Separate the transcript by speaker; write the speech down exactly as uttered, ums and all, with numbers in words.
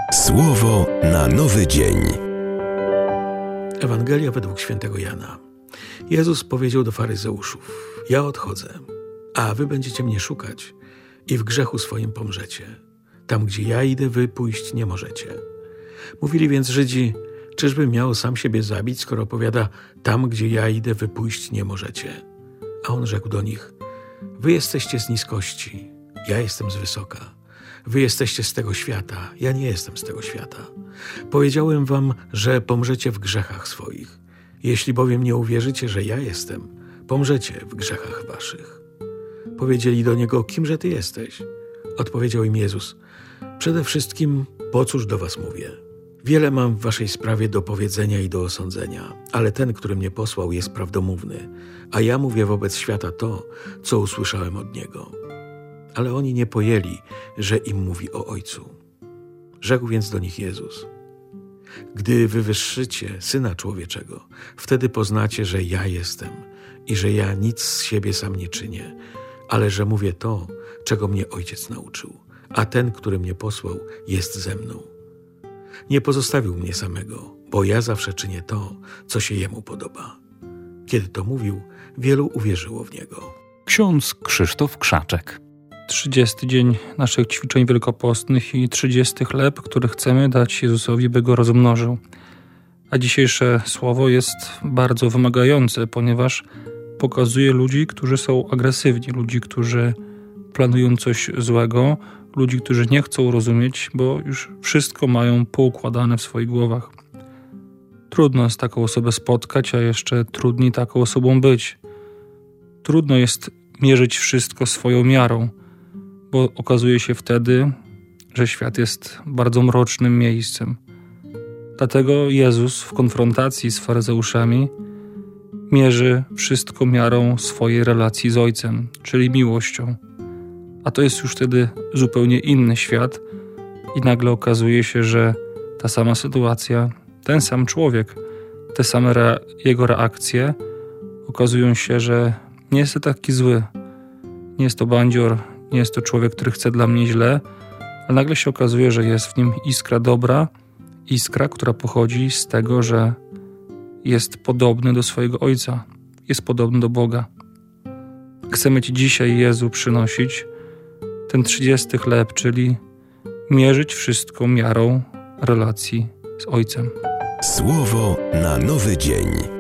Speaker 1: Słowo na nowy dzień.
Speaker 2: Ewangelia według świętego Jana. Jezus powiedział do faryzeuszów: ja odchodzę, a wy będziecie mnie szukać i w grzechu swoim pomrzecie. Tam, gdzie ja idę, wy pójść nie możecie. Mówili więc Żydzi: czyżby miał sam siebie zabić, skoro powiada: tam, gdzie ja idę, wy pójść nie możecie? A on rzekł do nich: wy jesteście z niskości, ja jestem z wysoka. Wy jesteście z tego świata, ja nie jestem z tego świata. Powiedziałem wam, że pomrzecie w grzechach swoich. Jeśli bowiem nie uwierzycie, że ja jestem, pomrzecie w grzechach waszych. Powiedzieli do niego: kimże ty jesteś? Odpowiedział im Jezus: przede wszystkim, po cóż do was mówię? Wiele mam w waszej sprawie do powiedzenia i do osądzenia, ale ten, który mnie posłał, jest prawdomówny, a ja mówię wobec świata to, co usłyszałem od niego. Ale oni nie pojęli, że im mówi o Ojcu. Rzekł więc do nich Jezus: gdy wywyższycie Syna Człowieczego, wtedy poznacie, że ja jestem i że ja nic z siebie sam nie czynię, ale że mówię to, czego mnie Ojciec nauczył, a ten, który mnie posłał, jest ze mną. Nie pozostawił mnie samego, bo ja zawsze czynię to, co się Jemu podoba. Kiedy to mówił, wielu uwierzyło w Niego.
Speaker 3: Ksiądz Krzysztof Krzaczek. trzydziesty dzień naszych ćwiczeń wielkopostnych i trzydziesty chleb, który chcemy dać Jezusowi, by go rozmnożył. A dzisiejsze słowo jest bardzo wymagające, ponieważ pokazuje ludzi, którzy są agresywni, ludzi, którzy planują coś złego, ludzi, którzy nie chcą rozumieć, bo już wszystko mają poukładane w swoich głowach. Trudno jest taką osobę spotkać, a jeszcze trudniej taką osobą być. Trudno jest mierzyć wszystko swoją miarą, bo okazuje się wtedy, że świat jest bardzo mrocznym miejscem. Dlatego Jezus w konfrontacji z faryzeuszami mierzy wszystko miarą swojej relacji z Ojcem, czyli miłością. A to jest już wtedy zupełnie inny świat i nagle okazuje się, że ta sama sytuacja, ten sam człowiek, te same rea- jego reakcje okazują się, że nie jest to taki zły. Nie jest to bandzior, nie jest to człowiek, który chce dla mnie źle, a nagle się okazuje, że jest w nim iskra dobra, iskra, która pochodzi z tego, że jest podobny do swojego Ojca, jest podobny do Boga. Chcemy Ci dzisiaj, Jezu, przynosić ten trzydziesty chleb, czyli mierzyć wszystko miarą relacji z Ojcem.
Speaker 1: Słowo na nowy dzień.